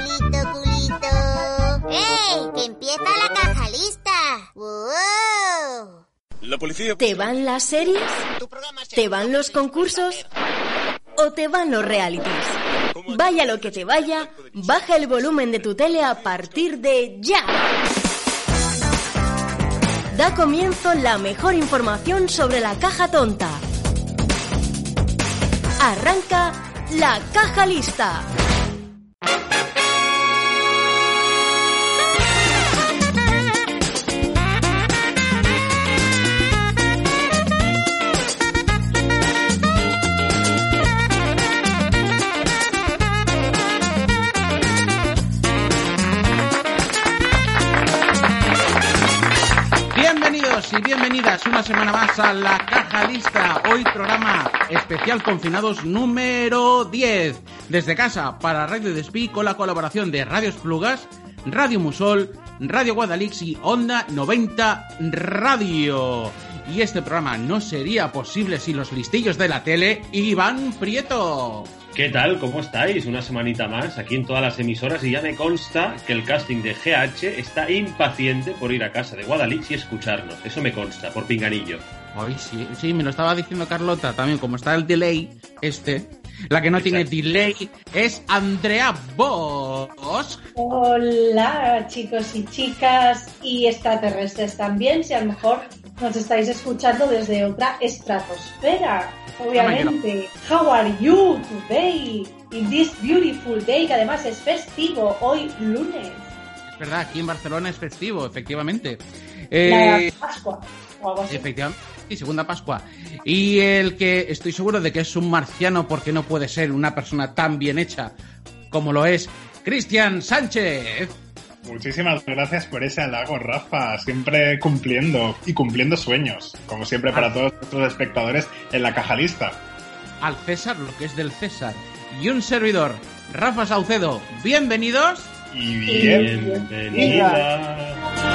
culito. ¡Ey! ¡Que empieza la caja lista! ¡Wow! La policía... ¿Te van las series? ¿Te van los concursos? ¿O te van los realities? Vaya lo que te vaya, baja el volumen de tu tele a partir de ya. Da comienzo la mejor información sobre la caja tonta. Arranca la caja lista. Y bienvenidas una semana más a la caja lista. Hoy programa especial confinados número 10. Desde casa para Radio Despí con la colaboración de Radio Esplugas, Radio Musol, Radio Guadalix y Onda 90 Radio. Y este programa no sería posible sin los listillos de la tele. Iván Prieto. ¿Qué tal? ¿Cómo estáis? Una semanita más aquí en todas las emisoras y ya me consta que el casting de GH está impaciente por ir a casa de Guadalix y escucharnos. Eso me consta, por pinganillo. Ay, sí, me lo estaba diciendo Carlota también, como está el delay la que no tiene delay es Andrea Bosch. Hola, chicos y chicas y extraterrestres también, si a lo mejor nos estáis escuchando desde otra estratosfera. Obviamente. How are you today? In this beautiful day, que además es festivo, hoy lunes. Es verdad, aquí en Barcelona es festivo, efectivamente. La Pascua, o algo así. Efectivamente, sí, segunda Pascua. Y el que estoy seguro de que es un marciano porque no puede ser una persona tan bien hecha como lo es Cristian Sánchez. Muchísimas gracias por ese halago, Rafa. Siempre cumpliendo sueños, como siempre para todos nuestros espectadores en la caja lista. Al César lo que es del César. Y un servidor, Rafa Saucedo. Bienvenidos. Y bienvenida.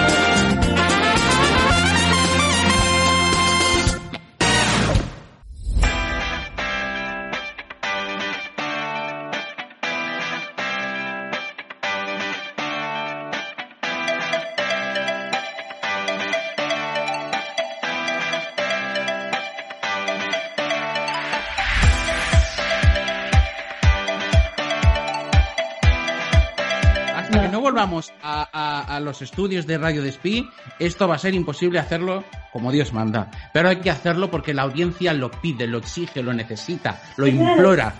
Volvamos a los estudios de Radio Despí, esto va a ser imposible hacerlo como Dios manda, pero hay que hacerlo porque la audiencia lo pide, lo exige, lo necesita, lo implora.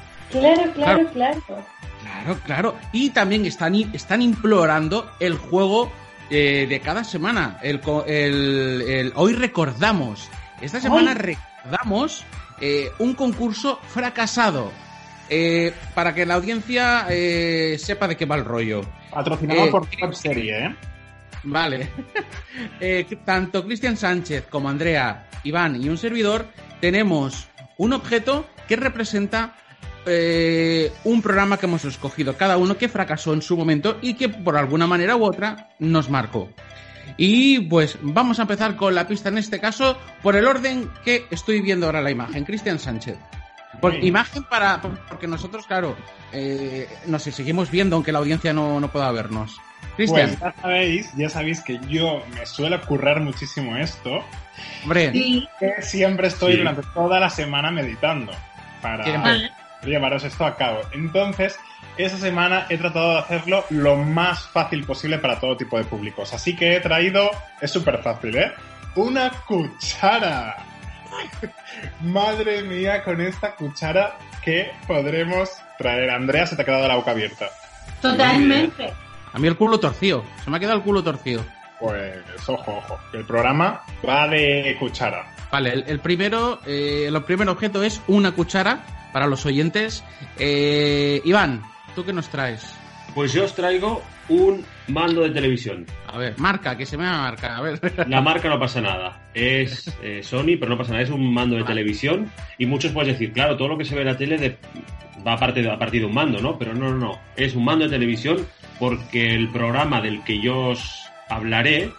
Claro. Y también están implorando el juego de cada semana. Hoy recordamos, esta semana recordamos un concurso fracasado. Para que la audiencia sepa de qué va el rollo. Patrocinado por webserie, ¿eh? Vale. Tanto Cristian Sánchez como Andrea, Iván y un servidor tenemos un objeto que representa un programa que hemos escogido cada uno que fracasó en su momento y que por alguna manera u otra nos marcó. Y pues vamos a empezar con la pista en este caso por el orden que estoy viendo ahora la imagen. Cristian Sánchez. Por imagen porque nosotros, claro, nos seguimos viendo aunque la audiencia no pueda vernos. Cristian. Pues ya sabéis que yo me suele currar muchísimo esto. Hombre. Y que siempre estoy durante toda la semana meditando para llevaros esto a cabo. Entonces, esa semana he tratado de hacerlo lo más fácil posible para todo tipo de públicos. Así que he traído, es súper fácil, una cuchara. Madre mía, con esta cuchara que podremos traer. Andrea, se te ha quedado la boca abierta. Totalmente. A mí el culo torcido. Se me ha quedado el culo torcido. Pues ojo. El programa va de cuchara. Vale, el primer objeto es una cuchara para los oyentes. Iván, ¿tú qué nos traes? Pues yo os traigo un mando de televisión. A ver, marca, que se me marca, a ver. La marca no pasa nada. Es Sony, pero no pasa nada. Es un mando de televisión. Y muchos pueden decir, claro, todo lo que se ve en la tele va a partir de un mando, ¿no? Pero no. Es un mando de televisión porque el programa del que yo os hablaré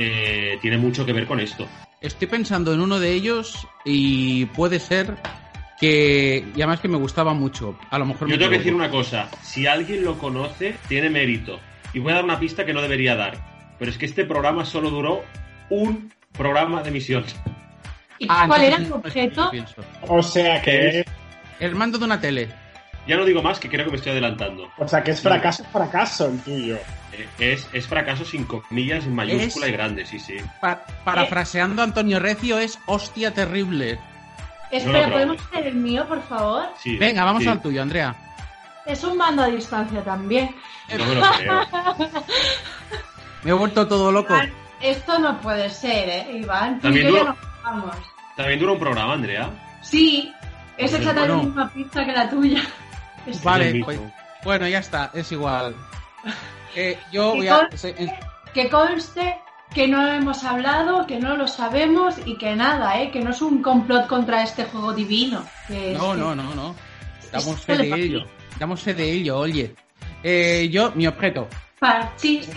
tiene mucho que ver con esto. Estoy pensando en uno de ellos y puede ser y además que me gustaba mucho. A lo mejor yo tengo que decir una cosa, si alguien lo conoce, tiene mérito. Y voy a dar una pista que no debería dar. Pero es que este programa solo duró un programa de emisión. ¿Y cuál era el objeto? O sea que... El mando de una tele. Ya no digo más, que creo que me estoy adelantando. O sea que es fracaso el tuyo. Es fracaso sin comillas, en mayúscula y grande, sí. Parafraseando a Antonio Recio, es hostia terrible. Espera, ¿podemos hacer el mío, por favor? Sí, venga, vamos al tuyo, Andrea. Es un mando a distancia también. No me lo creo. Me he vuelto todo loco. Esto no puede ser, Iván. También dura un programa, Andrea. Sí, es exactamente la misma pista que la tuya. Vale, pues, bueno, ya está, es igual. Yo voy a... Que conste que no hemos hablado, que no lo sabemos y que nada, que no es un complot contra este juego divino. No. Damos fe de ello, oye. Mi objeto. Parchís.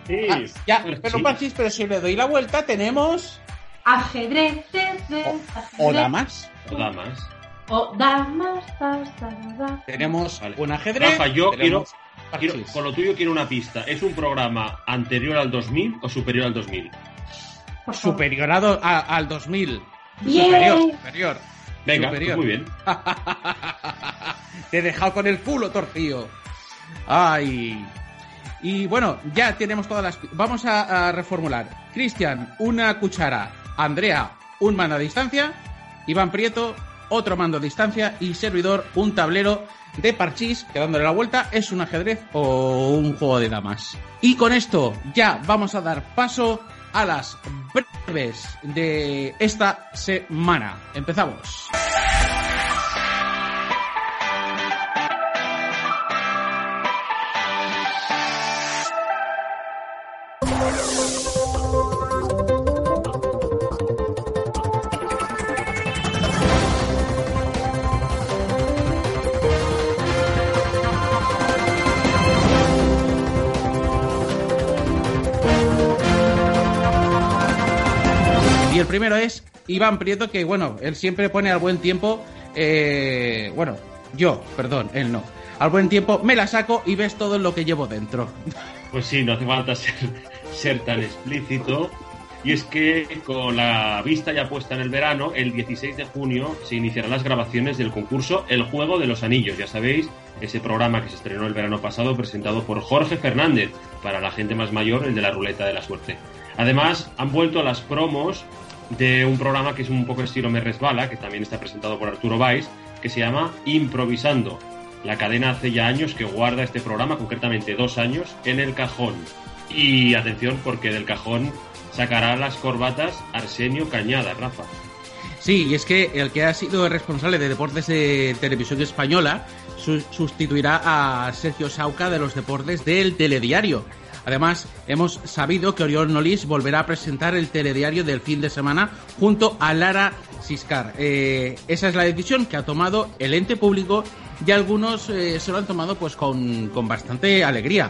Pero si le doy la vuelta tenemos... Ajedrez. O damas. Tenemos un ajedrez. Rafa, yo quiero, con lo tuyo quiero una pista. ¿Es un programa anterior al 2000 o superior al 2000? Superior al 2000. Bien. Superior. Venga, superior. Pues muy bien. Te he dejado con el culo torcido. Ay. Y bueno, ya tenemos todas las... Vamos a reformular. Cristian, una cuchara. Andrea, un mando a distancia. Iván Prieto, otro mando a distancia. Y servidor, un tablero de parchís que dándole la vuelta es un ajedrez o un juego de damas. Y con esto ya vamos a dar paso a las breves de esta semana. Empezamos. Y el primero es Iván Prieto, que bueno, él siempre pone al buen tiempo, él no. Al buen tiempo me la saco y ves todo lo que llevo dentro. Pues sí, no hace falta ser tan explícito. Y es que con la vista ya puesta en el verano, el 16 de junio se iniciarán las grabaciones del concurso El Juego de los Anillos. Ya sabéis, ese programa que se estrenó el verano pasado presentado por Jorge Fernández, para la gente más mayor, el de la ruleta de la suerte. Además, han vuelto a las promos de un programa que es un poco estilo Me Resbala, que también está presentado por Arturo Valls, que se llama Improvisando. La cadena hace ya años que guarda este programa, concretamente 2 años, en el cajón. Y atención, porque del cajón sacará las corbatas Arsenio Cañada, Rafa. Sí, y es que el que ha sido responsable de deportes de Televisión Española sustituirá a Sergio Sauca de los deportes del Telediario. Además, hemos sabido que Oriol Nolís volverá a presentar el telediario del fin de semana junto a Lara Siscar. Esa es la decisión que ha tomado el ente público y algunos se lo han tomado pues con bastante alegría.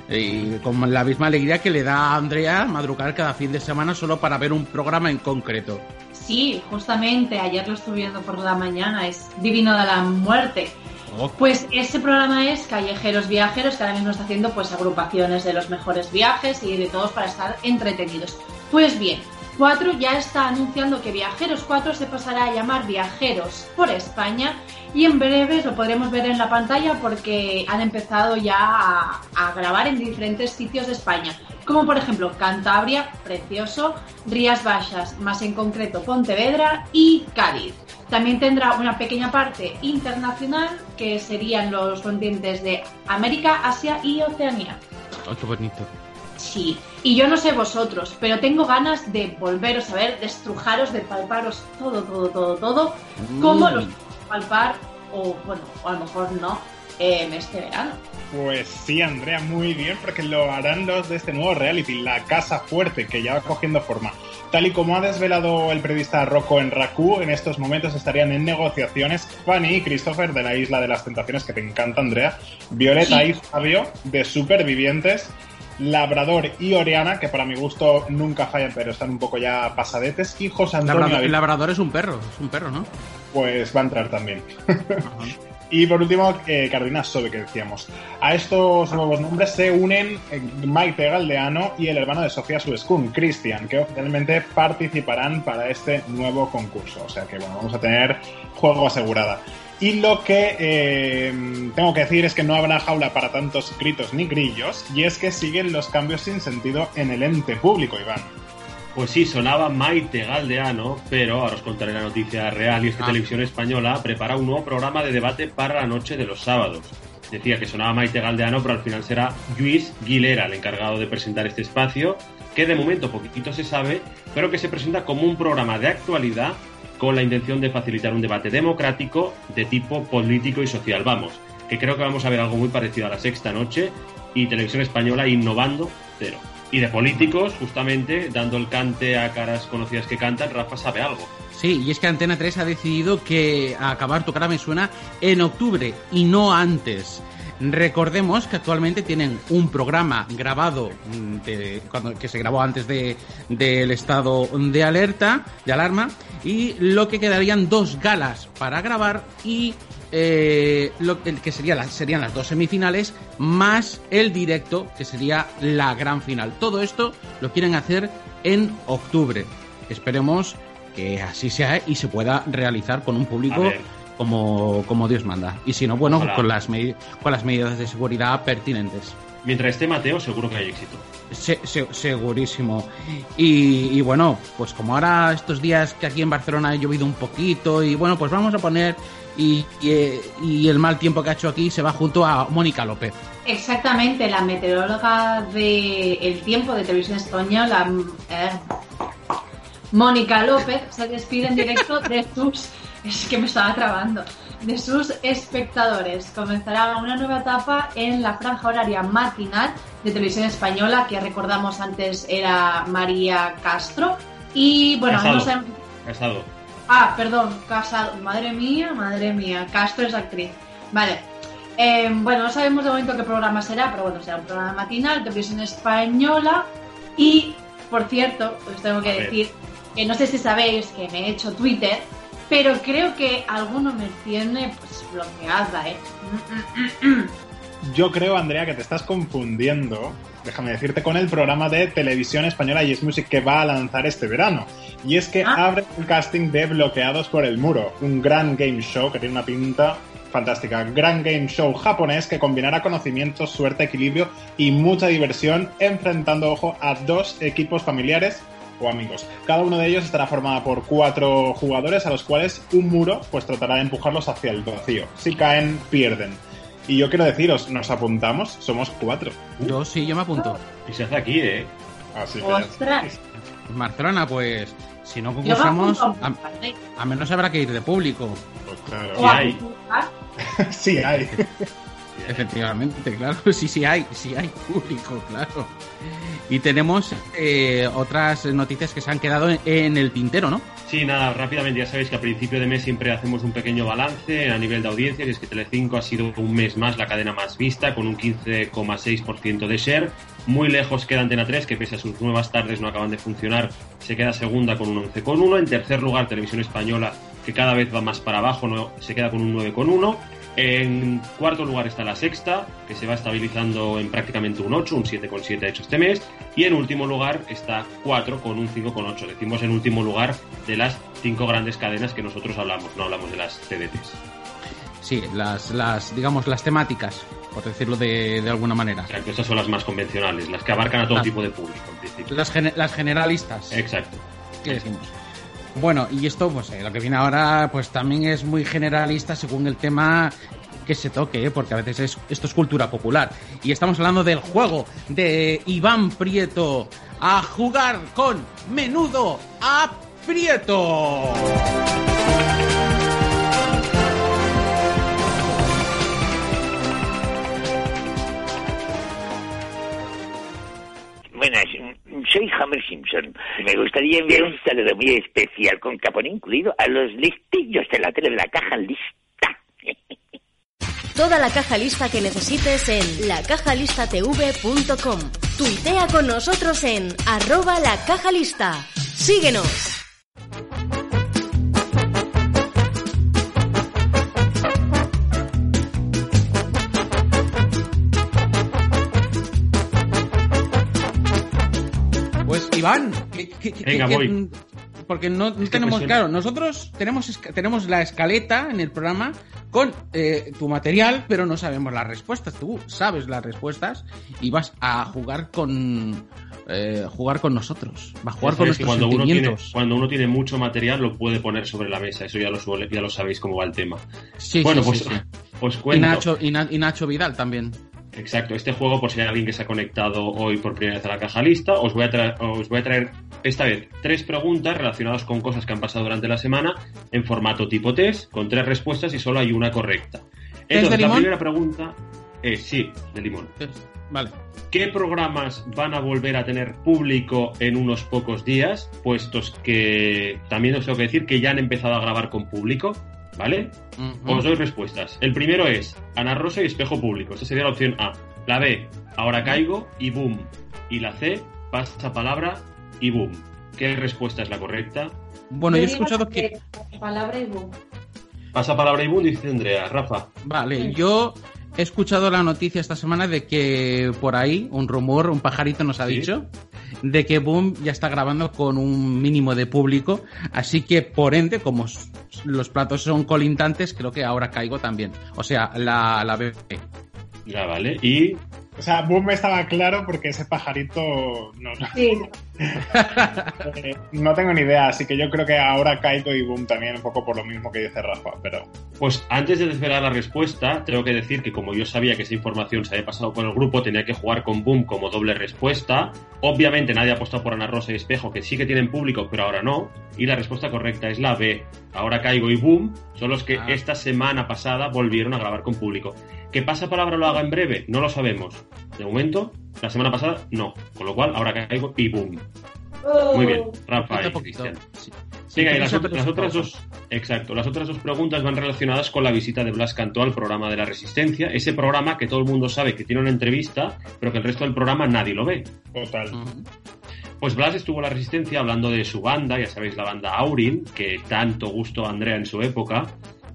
Y con la misma alegría que le da a Andrea madrugar cada fin de semana solo para ver un programa en concreto. Sí, justamente, ayer lo estuve viendo por la mañana, es Divino de la Muerte. Pues ese programa es Callejeros Viajeros, que ahora mismo está haciendo pues agrupaciones de los mejores viajes y de todos para estar entretenidos. Pues bien, 4 ya está anunciando que Viajeros 4 se pasará a llamar Viajeros por España y en breve lo podremos ver en la pantalla porque han empezado ya a grabar en diferentes sitios de España, como por ejemplo Cantabria, precioso, Rías Baixas, más en concreto Pontevedra y Cádiz. También tendrá una pequeña parte internacional que serían los continentes de América, Asia y Oceanía. ¡Oh, qué bonito! Sí, y yo no sé vosotros, pero tengo ganas de volveros a ver, de estrujaros, de palparos todo, como los palpar, o bueno, o a lo mejor no, este verano. Pues sí, Andrea, muy bien, porque lo harán los de este nuevo reality, La Casa Fuerte, que ya va cogiendo forma. Tal y como ha desvelado el periodista Rocco en Raku, en estos momentos estarían en negociaciones Fanny y Christopher de la Isla de las Tentaciones, que te encanta, Andrea, Violeta y Fabio de Supervivientes, Labrador y Oriana, que para mi gusto nunca fallan, pero están un poco ya pasadetes, y José Antonio... El Labrador es un perro, ¿no? pues va a entrar también. Y por último, Carolina Sobe, que decíamos. A estos nuevos nombres se unen Maite Galdeano y el hermano de Sofía Subeskun, Cristian, que oficialmente participarán para este nuevo concurso. O sea que, bueno, vamos a tener juego asegurada. Y lo que tengo que decir es que no habrá jaula para tantos gritos ni grillos, y es que siguen los cambios sin sentido en el ente público, Iván. Pues sí, sonaba Maite Galdeano, pero ahora os contaré la noticia real, y es que Televisión Española prepara un nuevo programa de debate para la noche de los sábados. Decía que sonaba Maite Galdeano, pero al final será Lluís Guilera el encargado de presentar este espacio, que de momento poquitito se sabe, pero que se presenta como un programa de actualidad con la intención de facilitar un debate democrático de tipo político y social. Vamos, que creo que vamos a ver algo muy parecido a La Sexta Noche, y Televisión Española innovando cero. Y de políticos, justamente, dando el cante a caras conocidas que cantan, Rafa sabe algo. Sí, y es que Antena 3 ha decidido que Acabar tu cara me suena en octubre y no antes. Recordemos que actualmente tienen un programa grabado que se grabó antes del estado de alarma, y lo que quedarían 2 galas para grabar y que serían las 2 semifinales más el directo, que sería la gran final. Todo esto lo quieren hacer en octubre. Esperemos que así sea y se pueda realizar con un público como Dios manda. Y si no, bueno, con las medidas de seguridad pertinentes. Mientras esté Mateo, seguro que hay éxito. Segurísimo. Y bueno, pues como ahora estos días que aquí en Barcelona ha llovido un poquito, y bueno, pues vamos a poner y el mal tiempo que ha hecho aquí se va junto a Mónica López. Exactamente, la meteoróloga del tiempo de Televisión Española, Mónica López, se despide en directo de sus... Es que me estaba trabando. De sus espectadores. Comenzará una nueva etapa en la franja horaria matinal de Televisión Española, que recordamos antes era María Castro. Y bueno, Casado. Ah, perdón, Casado. Madre mía. Castro es actriz. Vale. Bueno, no sabemos de momento qué programa será, pero bueno, será un programa matinal de Televisión Española. Y, por cierto, os tengo que decir que no sé si sabéis que me he hecho Twitter, pero creo que alguno me tiene pues bloqueada, Yo creo, Andrea, que te estás confundiendo, déjame decirte, con el programa de Televisión Española Yes Music que va a lanzar este verano. Y es que abre el casting de Bloqueados por el Muro, un gran game show que tiene una pinta fantástica. Gran game show japonés que combinará conocimientos, suerte, equilibrio y mucha diversión, enfrentando, ojo, a 2 equipos familiares o amigos. Cada uno de ellos estará formado por 4 jugadores, a los cuales un muro pues tratará de empujarlos hacia el vacío. Si caen, pierden. Y yo quiero deciros, ¿nos apuntamos? Somos 4. Yo me apunto. Y se hace aquí, Así que ¡ostras! Barcelona, pues, si no concursamos, a menos habrá que ir de público. Pues claro. Sí hay. Sí hay. Efectivamente, claro, sí hay público, claro. Y tenemos otras noticias que se han quedado en el tintero, ¿no? Sí, nada, rápidamente, ya sabéis que a principio de mes siempre hacemos un pequeño balance a nivel de audiencia, y es que Telecinco ha sido un mes más la cadena más vista, con un 15,6% de share. Muy lejos queda Antena 3, que pese a sus nuevas tardes no acaban de funcionar, se queda segunda con un 11,1%. En tercer lugar, Televisión Española, que cada vez va más para abajo, se queda con un 9,1%. En cuarto lugar está La Sexta, que se va estabilizando en prácticamente un 8, un 7,7 hecho este mes. Y en último lugar está 4 con un 5,8. Decimos en último lugar de las 5 grandes cadenas que nosotros hablamos, no hablamos de las TDTs. Sí, las temáticas, por decirlo de alguna manera. Exacto, esas son las más convencionales, las que abarcan a todo tipo de público, en principio. Las generalistas. Exacto. ¿Qué decimos? Bueno, y esto, pues lo que viene ahora, pues también es muy generalista según el tema que se toque, porque a veces esto es cultura popular. Y estamos hablando del juego de Iván Prieto, a jugar con Menudo Aprieto. Buenas, soy Homer Simpson. Me gustaría enviar un saludo muy especial, con capón incluido, a los listillos de la tele de La Caja Lista. Toda la caja lista que necesites en lacajalistatv.com. Tuitea con nosotros en @lacajalista. ¡Síguenos! Iván, Venga, voy. Porque no tenemos, claro, nosotros tenemos la escaleta en el programa con tu material, pero no sabemos las respuestas. Tú sabes las respuestas y vas a jugar con nosotros. Va a jugar con nuestros sentimientos. Cuando uno tiene mucho material lo puede poner sobre la mesa. Eso ya lo sabéis cómo va el tema. Sí, bueno, sí. Os cuento. Y Nacho Vidal también. Exacto, este juego, por si hay alguien que se ha conectado hoy por primera vez a la caja lista, os voy a traer esta vez 3 preguntas relacionadas con cosas que han pasado durante la semana en formato tipo test, con 3 respuestas y solo hay una correcta. Entonces, la primera pregunta es, sí, de limón. Vale. ¿Qué programas van a volver a tener público en unos pocos días? Puestos que también os tengo que decir que ya han empezado a grabar con público, ¿vale? Uh-huh. Os doy respuestas. El primero es Ana Rosa y Espejo Público. Esa sería la opción A. La B, Ahora Caigo y Boom. Y la C, Pasapalabra y Boom. ¿Qué respuesta es la correcta? Bueno, yo he escuchado que... Palabra y Boom. Pasapalabra y Boom, dice Andrea. Rafa. Vale, yo he escuchado la noticia esta semana de que por ahí, un rumor, un pajarito nos ha dicho, de que Boom ya está grabando con un mínimo de público, así que por ende, como los platos son colindantes, creo que Ahora Caigo también. O sea, la B. Ya, vale. Y... O sea, Boom estaba claro porque ese pajarito... No. Sí. No tengo ni idea, así que yo creo que Ahora Caigo y Boom también, un poco por lo mismo que dice Rafa, pero... Pues antes de desvelar la respuesta, tengo que decir que como yo sabía que esa información se había pasado por el grupo, tenía que jugar con Boom como doble respuesta. Obviamente nadie ha apostado por Ana Rosa y Espejo, que sí que tienen público, pero ahora no. Y la respuesta correcta es la B. Ahora Caigo y Boom son los que esta semana pasada volvieron a grabar con público. ¿Que Pasapalabra lo haga en breve? No lo sabemos. De momento, la semana pasada, no. Con lo cual, Ahora Caigo y Boom. Muy bien, Rafa y Cristian. Venga, y las otras dos... Exacto, las otras 2 preguntas van relacionadas con la visita de Blas Cantó al programa de La Resistencia. Ese programa que todo el mundo sabe que tiene una entrevista, pero que el resto del programa nadie lo ve. Total. Pues Blas estuvo en La Resistencia hablando de su banda, ya sabéis, la banda Aurin, que tanto gustó a Andrea en su época.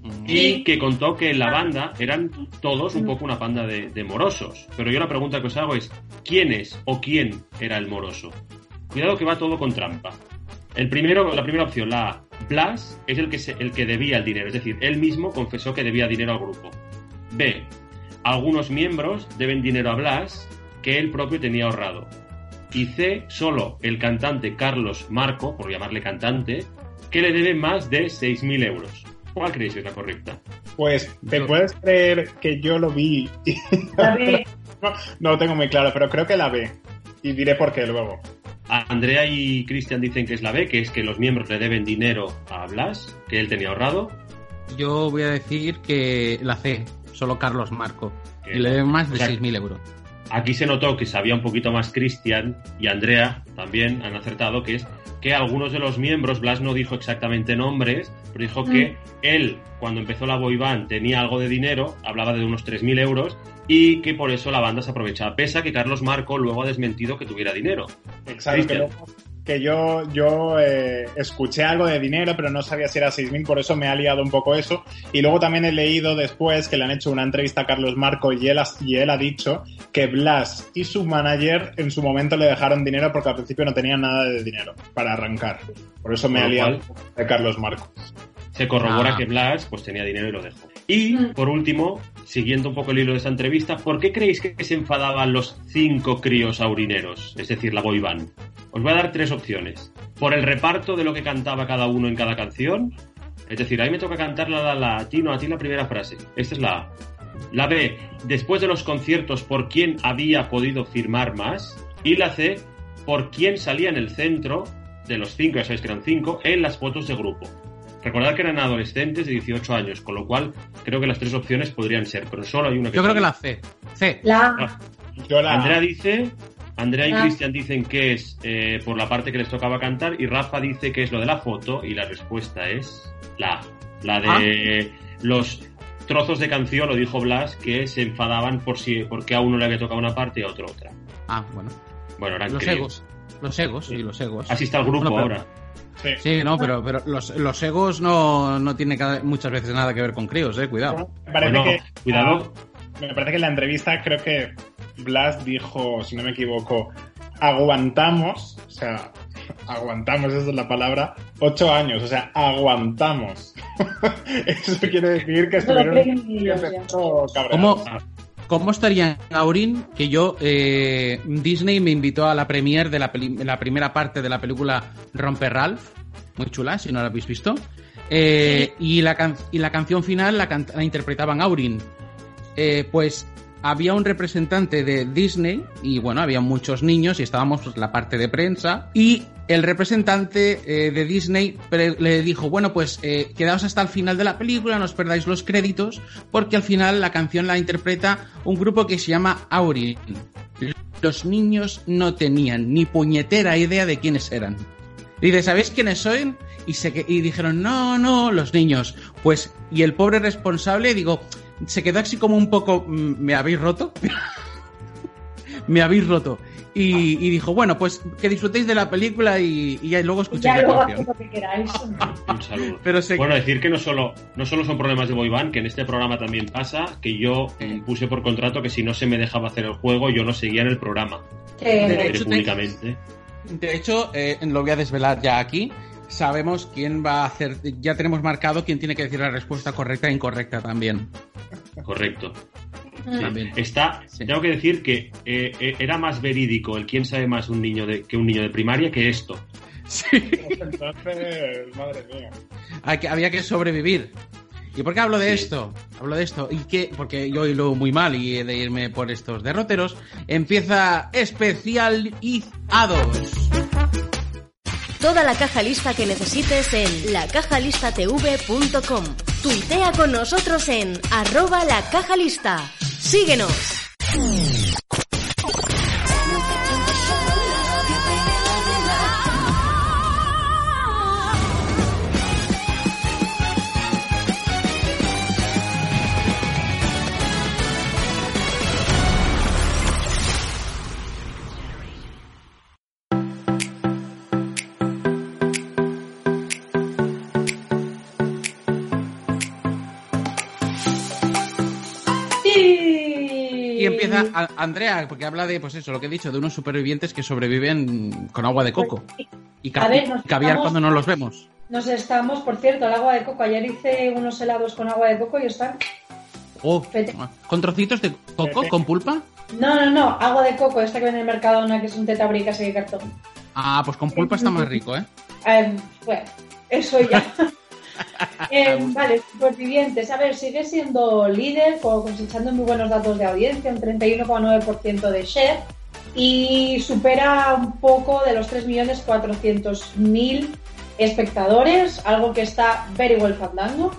Y que contó que en la banda eran todos un poco una panda de morosos. Pero yo la pregunta que os hago es, ¿quién es o quién era el moroso? Cuidado que va todo con trampa. La primera opción, la A. Blas es el que debía el dinero, es decir, él mismo confesó que debía dinero al grupo. B. Algunos miembros deben dinero a Blas que él propio tenía ahorrado. Y C. Solo el cantante Carlos Marco, por llamarle cantante, que le debe más de 6.000 euros. ¿Cuál creéis que es la correcta? Pues, ¿te puedes creer que yo lo vi? La B. No lo tengo muy claro, pero creo que la B. Y diré por qué luego. Andrea y Cristian dicen que es la B, que es que los miembros le deben dinero a Blas, que él tenía ahorrado. Yo voy a decir que la C, solo Carlos Marco. Y le deben más de 6.000 euros. Aquí se notó que sabía un poquito más Cristian y Andrea también han acertado, que es que algunos de los miembros, Blas no dijo exactamente nombres, pero dijo que él, cuando empezó la boy band, tenía algo de dinero, hablaba de unos 3.000 euros, y que por eso la banda se aprovechaba, pese a que Carlos Marco luego ha desmentido que tuviera dinero. Exacto, que yo escuché algo de dinero, pero no sabía si era 6.000, por eso me ha liado un poco eso. Y luego también he leído después que le han hecho una entrevista a Carlos Marco y él ha dicho que Blas y su manager en su momento le dejaron dinero porque al principio no tenían nada de dinero para arrancar. Por eso me ha liado de Carlos Marco. Se corrobora que Blas pues tenía dinero y lo dejó. Y, por último, siguiendo un poco el hilo de esta entrevista, ¿por qué creéis que se enfadaban los 5 críos aurineros? Es decir, la boy band. Os voy a dar 3 opciones. Por el reparto de lo que cantaba cada uno en cada canción. Es decir, a mí me toca cantar a ti la primera frase. Esta es la A. La B, después de los conciertos, ¿por quién había podido firmar más? Y la C, ¿por quién salía en el centro de los 5, ya sabéis que eran 5, en las fotos de grupo? Recordad que eran adolescentes de 18 años, con lo cual creo que las 3 opciones podrían ser, pero solo hay una que... Yo creo que la C. C. Andrea y Cristian dicen que es por la parte que les tocaba cantar, y Rafa dice que es lo de la foto, y la respuesta es la A. La de los trozos de canción, lo dijo Blas, que se enfadaban porque a uno le había tocado una parte y a otro otra. Ah, bueno. Bueno, eran los egos. Los egos. Así está el grupo ahora. Sí, no, pero los egos no tienen muchas veces nada que ver con críos, cuidado. Me parece que en la entrevista creo que Blas dijo, si no me equivoco, aguantamos, o sea, aguantamos, esa es la palabra, 8 años, o sea, aguantamos. Eso quiere decir que estuvieron cabreados. ¿Cómo estaría Aurin que yo, Disney me invitó a la premiere de la primera parte de la película Romper Ralph, muy chula, si no la habéis visto, y la canción final la interpretaban Aurin. Pues había un representante de Disney y bueno, había muchos niños y estábamos pues la parte de prensa y el representante de Disney le dijo, bueno, pues quedaos hasta el final de la película, no os perdáis los créditos porque al final la canción la interpreta un grupo que se llama Aurin. Los niños no tenían ni puñetera idea de quiénes eran. Y dice, ¿sabéis quiénes son? Y dijeron, no, los niños. Pues, y el pobre responsable, digo, se quedó así como un poco, ¿me habéis roto? Me habéis roto. Y dijo, bueno, pues que disfrutéis de la película y luego escuchéis la canción. Lo que queráis. Un saludo. Pero bueno, decir que no solo son problemas de boyband, que en este programa también pasa, que yo puse por contrato que si no se me dejaba hacer el juego, yo no seguía en el programa. Públicamente. De hecho, lo voy a desvelar ya aquí. Sabemos quién va a hacer, ya tenemos marcado quién tiene que decir la respuesta correcta e incorrecta también. Correcto. También. Sí. Tengo que decir que era más verídico el quién sabe más que un niño de primaria que esto. Sí. Entonces, madre mía. Había que sobrevivir. ¿Y por qué hablo de esto? Porque yo hilo muy mal y he de irme por estos derroteros. Empieza Especializados. Toda la caja lista que necesites en lacajalistatv.com. Tuitea con nosotros en @lacajalista. ¡Síguenos! Y empieza Andrea, porque habla de, pues eso, lo que he dicho, de unos supervivientes que sobreviven con agua de coco. Y caviar cuando no los vemos. Por cierto, el agua de coco. Ayer hice unos helados con agua de coco y están... ¿Con trocitos de coco? ¿Con pulpa? No, agua de coco, esta que vende en el Mercadona, que es un tetrabric así de cartón. Ah, pues con pulpa está más rico, ¿eh? Bueno, eso ya... vale, supervivientes. A ver, sigue siendo líder, cosechando muy buenos datos de audiencia, un 31,9% de share y supera un poco de los 3.400.000 espectadores, algo que está very well fandango.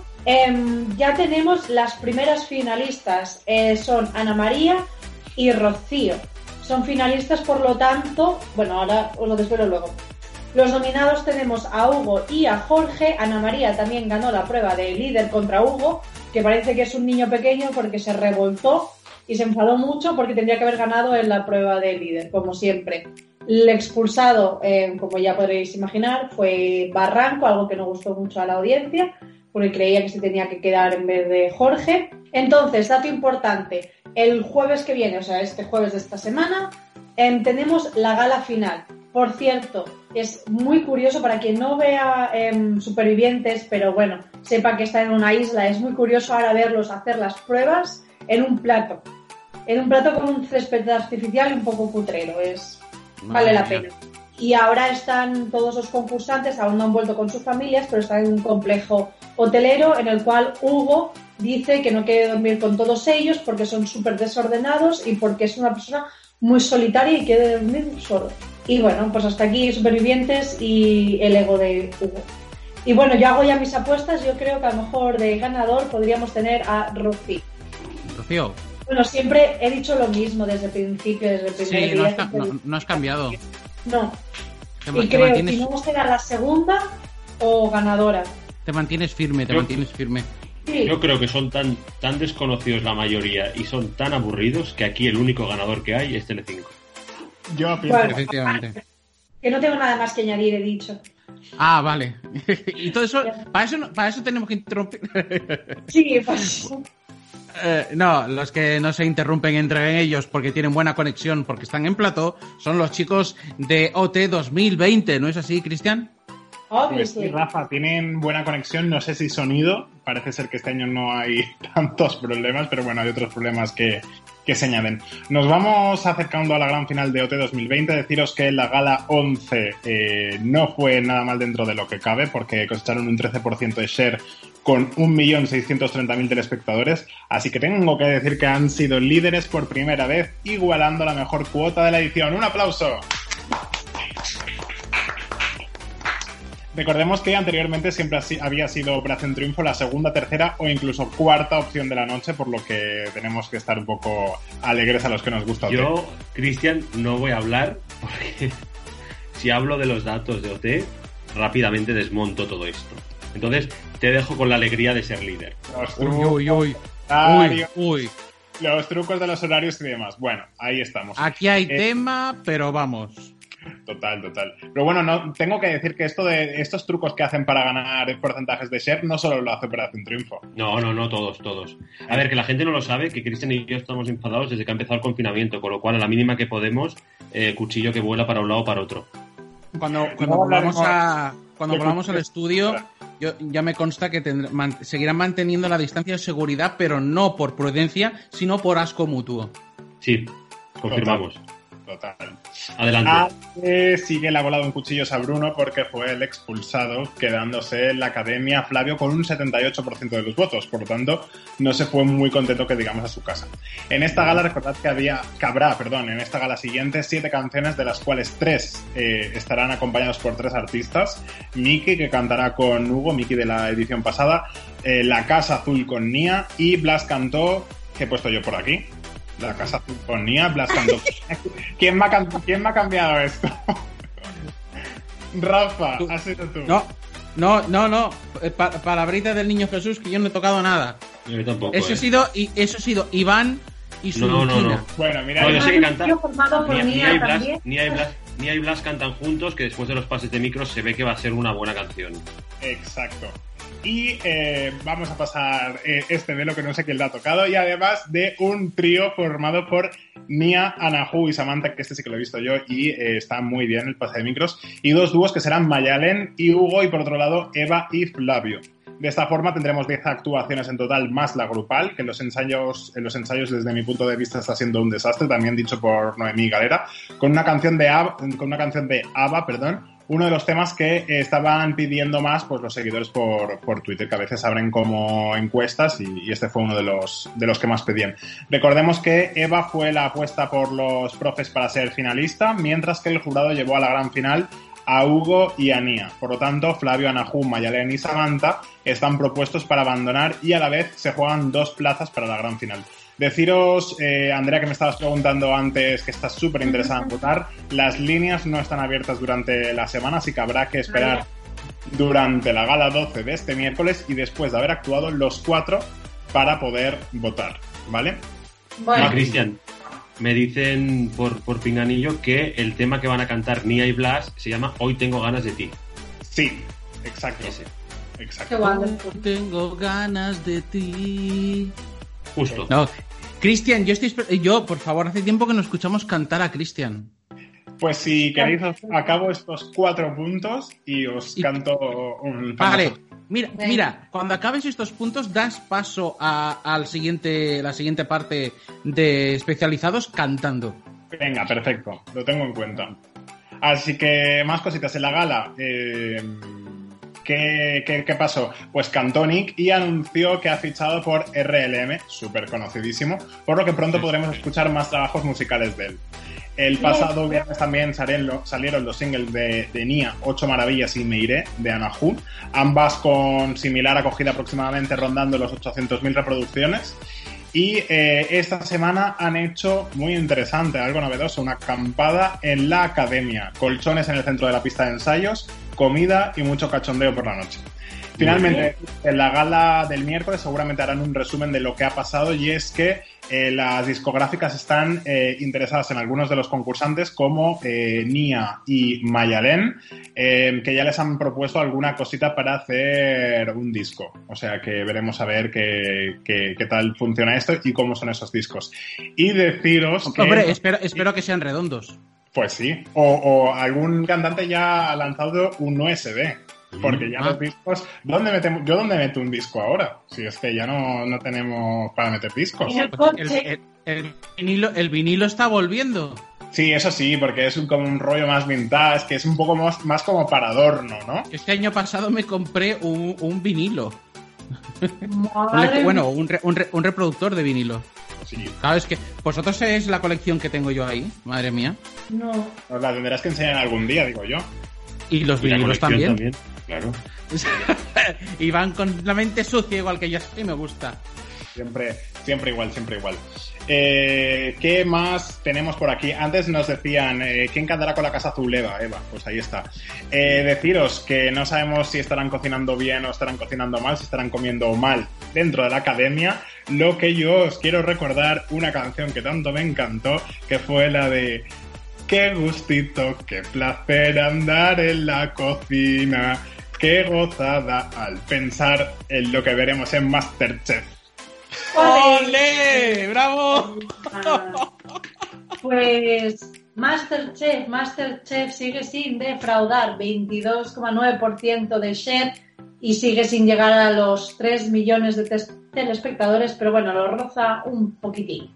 Ya tenemos las primeras finalistas, son Ana María y Rocío. Son finalistas, por lo tanto, bueno, ahora os lo desvelo luego. Los nominados tenemos a Hugo y a Jorge. Ana María también ganó la prueba de líder contra Hugo, que parece que es un niño pequeño porque se revoltó y se enfadó mucho porque tendría que haber ganado en la prueba de líder, como siempre. El expulsado, como ya podréis imaginar, fue Barranco, algo que no gustó mucho a la audiencia, porque creía que se tenía que quedar en vez de Jorge. Entonces, dato importante, el jueves que viene, o sea, este jueves de esta semana, tenemos la gala final. Por cierto, es muy curioso para quien no vea Supervivientes, pero bueno, sepa que está en una isla. Es muy curioso ahora verlos hacer las pruebas en un plato con un césped artificial un poco cutrero. Vale la pena. Y ahora están todos los concursantes, aún no han vuelto con sus familias, pero están en un complejo hotelero en el cual Hugo dice que no quiere dormir con todos ellos porque son súper desordenados y porque es una persona muy solitaria y quiere dormir solo. Y bueno, pues hasta aquí Supervivientes y el ego de Hugo. Y bueno, yo hago ya mis apuestas. Yo creo que a lo mejor de ganador podríamos tener a Rocío. Rocío. Bueno, siempre he dicho lo mismo desde el principio, desde el primer día. No has cambiado. No. Y creo que no será la segunda o ganadora. Te mantienes firme. Sí. Yo creo que son tan desconocidos la mayoría y son tan aburridos que aquí el único ganador que hay es Telecinco. Yo pienso efectivamente. Que no tengo nada más que añadir, he dicho. Ah, vale. Y todo eso, para eso tenemos que interrumpir. Sí, pues. No, los que no se interrumpen entre ellos porque tienen buena conexión, porque están en plató, son los chicos de OT 2020, ¿no es así, Cristian? Pues sí, Rafa, tienen buena conexión, no sé si sonido, parece ser que este año no hay tantos problemas, pero bueno, hay otros problemas que se añaden. Nos vamos acercando a la gran final de OT 2020, deciros que la gala 11 no fue nada mal dentro de lo que cabe, porque cosecharon un 13% de share con 1.630.000 telespectadores, así que tengo que decir que han sido líderes por primera vez, igualando la mejor cuota de la edición. ¡Un aplauso! Recordemos que anteriormente siempre había sido Operación Triunfo la segunda, tercera o incluso cuarta opción de la noche, por lo que tenemos que estar un poco alegres a los que nos gusta OT. Yo, Cristian, no voy a hablar porque si hablo de los datos de OT, rápidamente desmonto todo esto. Entonces, te dejo con la alegría de ser líder. Los trucos de los horarios y demás. Bueno, ahí estamos. Aquí hay tema, pero vamos... Total. Pero bueno, no tengo que decir que estos trucos que hacen para ganar porcentajes de share no solo lo hace Operación Triunfo. No, todos. A ver, que la gente no lo sabe, que Cristian y yo estamos enfadados desde que ha empezado el confinamiento, con lo cual a la mínima que podemos, cuchillo que vuela para un lado o para otro. Cuando volvamos al estudio, ya me consta que seguirán manteniendo la distancia de seguridad, pero no por prudencia, sino por asco mutuo. Sí, confirmamos. Total. Adelante. Sigue la bola de un cuchillo a Bruno porque fue el expulsado, quedándose en la academia Flavio con un 78% de los votos. Por lo tanto, no se fue muy contento que digamos a su casa. En esta gala, recordad que habrá en esta gala siguiente 7 canciones, de las cuales 3 estarán acompañados por 3 artistas. Miki, que cantará con Hugo, Miki de la edición pasada, La Casa Azul con Nia, y Blas cantó, que he puesto yo por aquí, La Casa Azul con Nia, Blas cantó. ¿Quién me ha cambiado esto? Rafa, has sido tú. No. Palabrita del niño Jesús, que yo no he tocado nada. Yo tampoco. Eso ha sido Iván y su No. Bueno, mira, yo sé que cantan. Nia y Blas cantan juntos, que después de los pases de micros se ve que va a ser una buena canción. Exacto. Y vamos a pasar este velo que no sé quién le ha tocado, y además de un trío formado por Nia, Anahu y Samantha, que este sí que lo he visto yo y está muy bien el pase de micros, y 2 dúos que serán Mayalen y Hugo, y por otro lado Eva y Flavio. De esta forma tendremos 10 actuaciones en total más la grupal, que en los ensayos desde mi punto de vista está siendo un desastre, también dicho por Noemí Galera, con una canción de ABBA, uno de los temas que estaban pidiendo más pues los seguidores por Twitter, que a veces abren como encuestas, y este fue uno de los que más pedían. Recordemos que Eva fue la apuesta por los profes para ser finalista, mientras que el jurado llevó a la gran final a Hugo y a Nia. Por lo tanto, Flavio, Anahu, Mayalen y Samantha están propuestos para abandonar, y a la vez se juegan 2 plazas para la gran final. Deciros, Andrea, que me estabas preguntando antes, que estás súper interesada en votar, las líneas no están abiertas durante la semana, así que habrá que esperar durante la gala 12 de este miércoles y después de haber actuado los 4 para poder votar, ¿vale? Bueno, Cristian, me dicen por pinganillo que el tema que van a cantar Nia y Blas se llama Hoy tengo ganas de ti. Sí, exacto. Ese. Exacto. qué guay. Tengo ganas de ti. Justo. No, Cristian, yo, por favor, hace tiempo que no escuchamos cantar a Cristian. Pues si queréis, acabo estos 4 puntos y os canto un... Vale, mira, cuando acabes estos puntos das paso a la siguiente parte de especializados cantando. Venga, perfecto, lo tengo en cuenta. Así que más cositas en la gala. ¿Qué pasó? Pues cantó Nick y anunció que ha fichado por RLM, súper conocidísimo, por lo que pronto podremos escuchar más trabajos musicales de él. El pasado viernes también salieron los singles de Nia, 8 Maravillas y Me Iré, de Anahu, ambas con similar acogida, aproximadamente rondando los 800.000 reproducciones. Y esta semana han hecho, muy interesante, algo novedoso, una acampada en la academia, colchones en el centro de la pista de ensayos, comida y mucho cachondeo por la noche. Finalmente, en la gala del miércoles seguramente harán un resumen de lo que ha pasado, y es que las discográficas están interesadas en algunos de los concursantes como Nia y Mayalen, que ya les han propuesto alguna cosita para hacer un disco. O sea que veremos a ver qué tal funciona esto y cómo son esos discos. Y deciros que... Hombre, espero que sean redondos. Pues sí, o algún cantante ya ha lanzado un USB. Porque ya los discos... ¿Dónde meto un disco ahora? Si es que ya no tenemos para meter discos. El vinilo está volviendo. Sí, eso sí, porque es como un rollo más vintage, que es un poco más como para adorno, ¿no? Este año pasado me compré un vinilo. Madre un reproductor de vinilo. Sí. Claro, es que vosotros es la colección que tengo yo ahí, madre mía. No. Nos la tendrás que enseñar algún día, digo yo. Y los vinilos también. Claro. Y van con la mente sucia igual que yo, así me gusta. Siempre igual. ¿Qué más tenemos por aquí? Antes nos decían, ¿quién cantará con la Casa Azul? Eva, pues ahí está. Deciros que no sabemos si estarán cocinando bien o estarán cocinando mal, si estarán comiendo mal dentro de la academia. Lo que yo os quiero recordar, una canción que tanto me encantó, que fue la de... Qué gustito, qué placer andar en la cocina, qué gozada al pensar en lo que veremos en MasterChef. ¡Olé! ¡Bravo! Pues MasterChef sigue sin defraudar, 22,9% de share y sigue sin llegar a los 3 millones de telespectadores, pero bueno, lo roza un poquitín.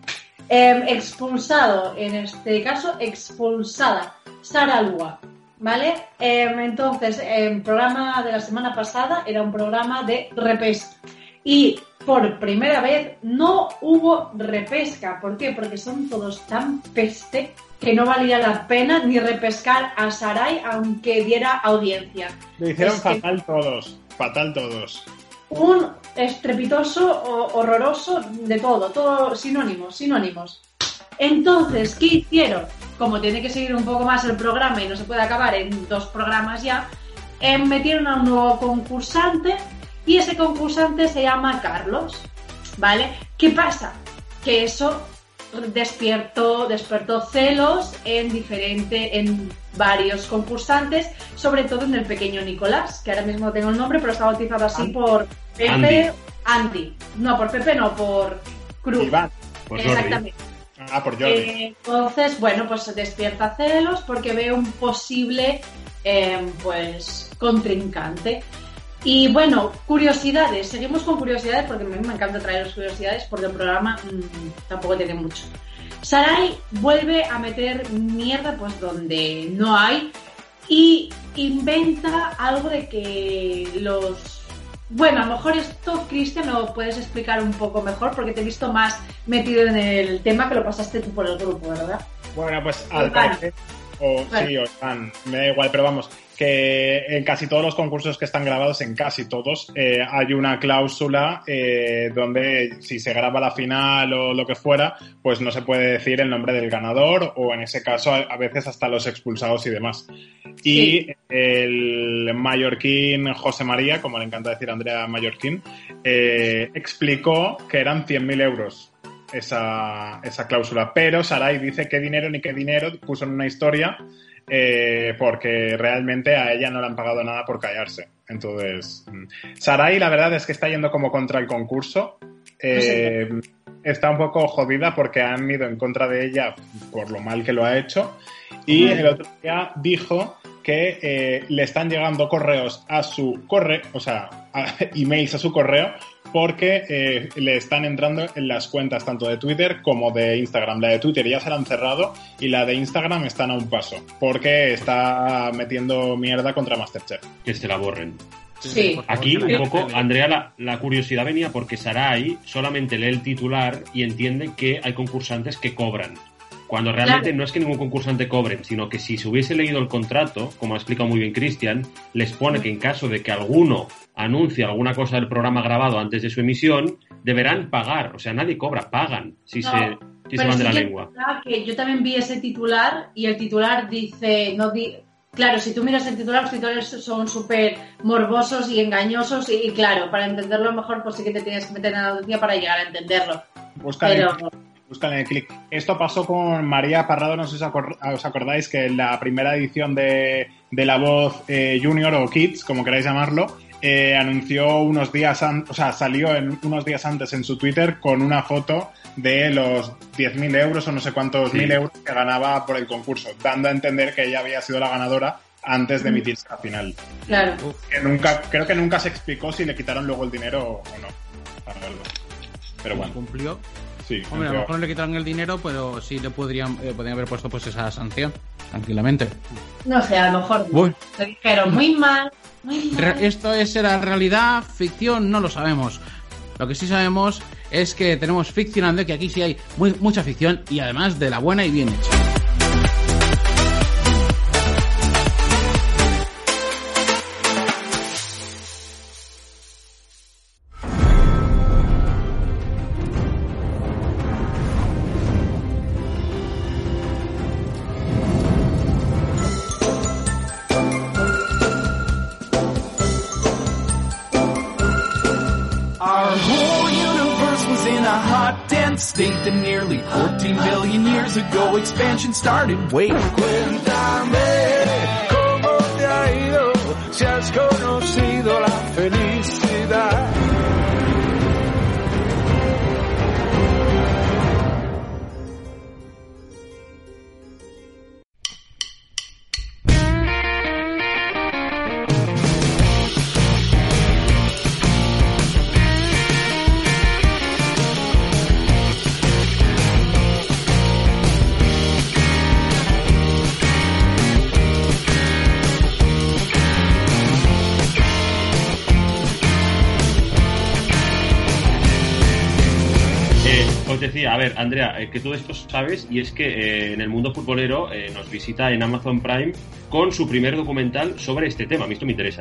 Expulsado, en este caso, expulsada, Sara Lua, ¿vale? Entonces, el programa de la semana pasada era un programa de repesca y por primera vez no hubo repesca. ¿Por qué? Porque son todos tan peste que no valía la pena ni repescar a Sarai aunque diera audiencia. Lo hicieron fatal todos. Un estrepitoso, horroroso, de todo sinónimos. Entonces, ¿qué hicieron? Como tiene que seguir un poco más el programa y no se puede acabar en 2 programas ya, metieron a un nuevo concursante y ese concursante se llama Carlos, ¿vale? ¿Qué pasa? Que eso despertó celos en varios concursantes, sobre todo en el pequeño Nicolás, que ahora mismo no tengo el nombre, pero está bautizado así por Pepe Andy. No, por Pepe no, por Cruz. Iván. Por exactamente. Por Jordi. Entonces, bueno, pues se despierta celos porque ve un posible contrincante. Y bueno, curiosidades. Seguimos con curiosidades porque a mí me encanta traer las curiosidades porque el programa tampoco tiene mucho. Sarai vuelve a meter mierda pues donde no hay y inventa algo de que los... Bueno, a lo mejor esto, Cristian, lo puedes explicar un poco mejor porque te he visto más metido en el tema que lo pasaste tú por el grupo, ¿verdad? Bueno, pues al parecer... Sí, o Iván, me da igual, pero vamos, que en casi todos los concursos que están grabados, en casi todos, hay una cláusula donde si se graba la final o lo que fuera, pues no se puede decir el nombre del ganador o en ese caso a veces hasta los expulsados y demás. Y sí. El mallorquín José María, como le encanta decir a Andrea Mallorquín, explicó que eran 100.000 euros. Esa cláusula, pero Sarai dice qué dinero, puso en una historia porque realmente a ella no le han pagado nada por callarse. Entonces, Sarai la verdad es que está yendo como contra el concurso, está un poco jodida porque han ido en contra de ella por lo mal que lo ha hecho y el otro día dijo que le están llegando correos a su correo, o sea, emails a su correo porque le están entrando en las cuentas tanto de Twitter como de Instagram. La de Twitter ya se la han cerrado y la de Instagram están a un paso porque está metiendo mierda contra MasterChef. Que se la borren. Sí. Aquí un poco, Andrea, la curiosidad venía porque Sarai solamente lee el titular y entiende que hay concursantes que cobran. Cuando realmente no es que ningún concursante cobre, sino que si se hubiese leído el contrato, como ha explicado muy bien Cristian, les pone que en caso de que alguno anuncie alguna cosa del programa grabado antes de su emisión, deberán pagar. O sea, nadie cobra, pagan si se van de la lengua. Que yo también vi ese titular y el titular dice... Claro, si tú miras el titular, los titulares son súper morbosos y engañosos y claro, para entenderlo mejor pues sí que te tienes que meter en la audiencia para llegar a entenderlo. Búscale el clic. Esto pasó con María Parrado, no sé si os acordáis que en la primera edición de La Voz Junior o Kids, como queráis llamarlo, anunció unos días salió unos días antes en su Twitter con una foto de los 10.000 euros o no sé cuántos mil euros que ganaba por el concurso, dando a entender que ella había sido la ganadora antes de emitirse la final. Claro. Creo que nunca se explicó si le quitaron luego el dinero o no. Para verlo. Pero bueno. ¿Cumplió? Sí. Hombre, a lo mejor no le quitaron el dinero, pero sí le podrían haber puesto pues esa sanción, tranquilamente. No sé, a lo mejor le dijeron muy mal. ¿Esto será realidad, ficción? No lo sabemos. Lo que sí sabemos es que tenemos Ficcionando, que aquí sí hay mucha ficción y además de la buena y bien hecha. State that nearly 14 billion years ago expansion started. Wait. Cuéntame cómo te ha ido, si has conocido la felicidad. Decía, a ver, Andrea, que tú esto sabes, y es que en el mundo futbolero nos visita en Amazon Prime con su primer documental sobre este tema. A mí esto me interesa,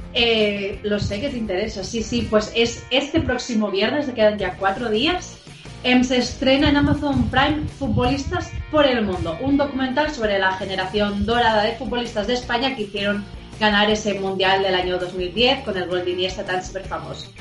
Lo sé que te interesa, sí, pues es este próximo viernes, que quedan ya 4 días, se estrena en Amazon Prime Futbolistas por el Mundo, un documental sobre la generación dorada de futbolistas de España que hicieron ganar ese Mundial del año 2010 con el gol de Iniesta tan súper famoso.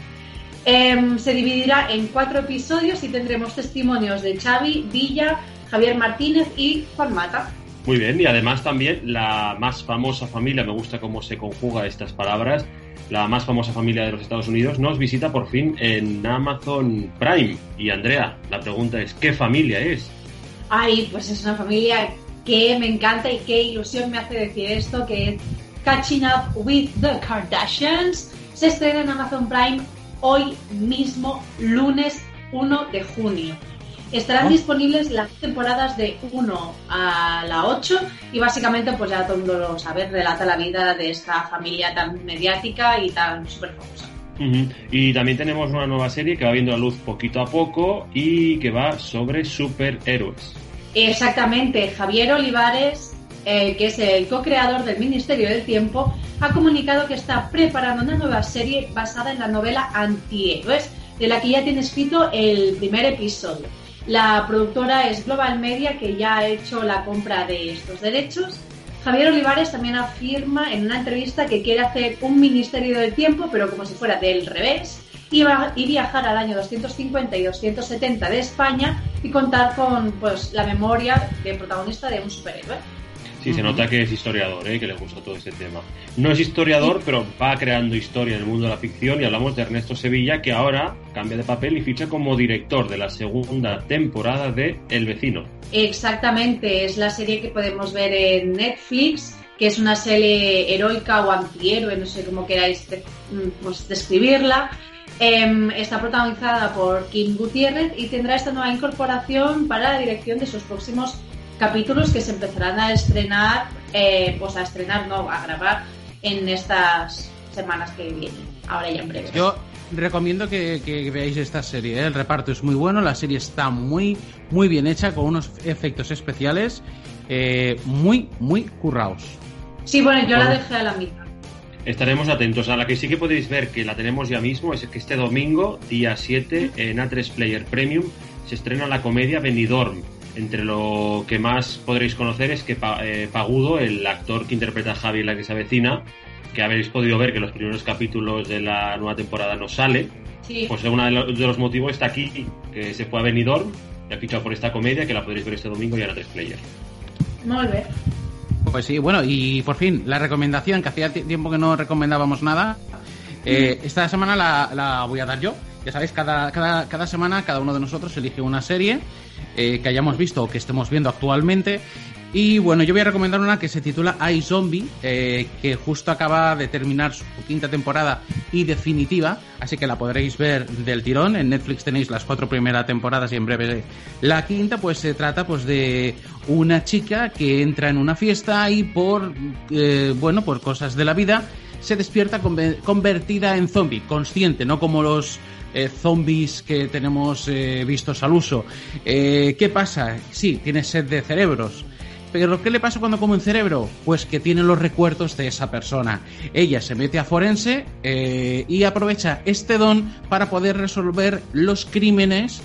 Se dividirá en 4 episodios y tendremos testimonios de Xavi, Villa, Javier Martínez y Juan Mata. Muy bien, y además también la más famosa familia, me gusta cómo se conjuga estas palabras, la más famosa familia de los Estados Unidos nos visita por fin en Amazon Prime. Y Andrea, la pregunta es, ¿qué familia es? Ay, pues es una familia que me encanta y qué ilusión me hace decir esto, que es Catching Up with the Kardashians. Se estrena en Amazon Prime hoy mismo, lunes 1 de junio. Estarán disponibles las temporadas de 1 a la 8 y básicamente, pues ya todo el mundo lo sabe, relata la vida de esta familia tan mediática y tan súper famosa. Y también tenemos una nueva serie que va viendo la luz poquito a poco y que va sobre superhéroes. Exactamente, Javier Olivares, que es el co-creador del Ministerio del Tiempo, ha comunicado que está preparando una nueva serie basada en la novela Antihéroes, de la que ya tiene escrito el primer episodio. La productora es Global Media, que ya ha hecho la compra de estos derechos. Javier Olivares también afirma en una entrevista que quiere hacer un Ministerio del Tiempo, pero como si fuera del revés, y viajar al año 250 y 270 de España y contar con pues la memoria de protagonista de un superhéroe. Sí, se nota que es historiador, que le gusta todo este tema. No es historiador, pero va creando historia en el mundo de la ficción, y hablamos de Ernesto Sevilla, que ahora cambia de papel y ficha como director de la segunda temporada de El Vecino. Exactamente, es la serie que podemos ver en Netflix, que es una serie heroica o antihéroe, no sé cómo queráis describirla. Está protagonizada por Kim Gutiérrez y tendrá esta nueva incorporación para la dirección de sus próximos capítulos, que se empezarán a estrenar, a grabar en estas semanas que vienen, ahora ya en breve. Yo recomiendo que veáis esta serie, el reparto es muy bueno, la serie está muy bien hecha, con unos efectos especiales muy curraos. Sí, bueno, yo la dejé a la mitad. Estaremos atentos. A la que sí que podéis ver que la tenemos ya mismo es que este domingo, día 7, en A3 Player Premium, se estrena la comedia Benidorm. Entre lo que más podréis conocer es que Pagudo, el actor que interpreta a Javi en La que se avecina, que habéis podido ver que los primeros capítulos de la nueva temporada no sale, Sí. pues uno de los motivos está aquí, que se fue a Benidorm y ha fichado por esta comedia, que la podréis ver este domingo ya en A3 Player. Molt bé. Pues sí, bueno, y por fin, la recomendación, que hacía tiempo que no recomendábamos nada, esta semana la voy a dar yo. Ya sabéis, cada semana cada uno de nosotros elige una serie que hayamos visto o que estemos viendo actualmente. Y bueno, yo voy a recomendar una que se titula iZombie, que justo acaba de terminar su 5ª temporada y definitiva, así que la podréis ver del tirón. En Netflix tenéis las 4 primeras temporadas y en breve la 5ª. Pues se trata pues de una chica que entra en una fiesta y por cosas de la vida se despierta convertida en zombie, consciente, no como los zombies que tenemos vistos al uso. ¿Qué pasa? Sí, tiene sed de cerebros. ¿Pero qué le pasa cuando come un cerebro? Pues que tiene los recuerdos de esa persona. Ella se mete a forense y aprovecha este don para poder resolver los crímenes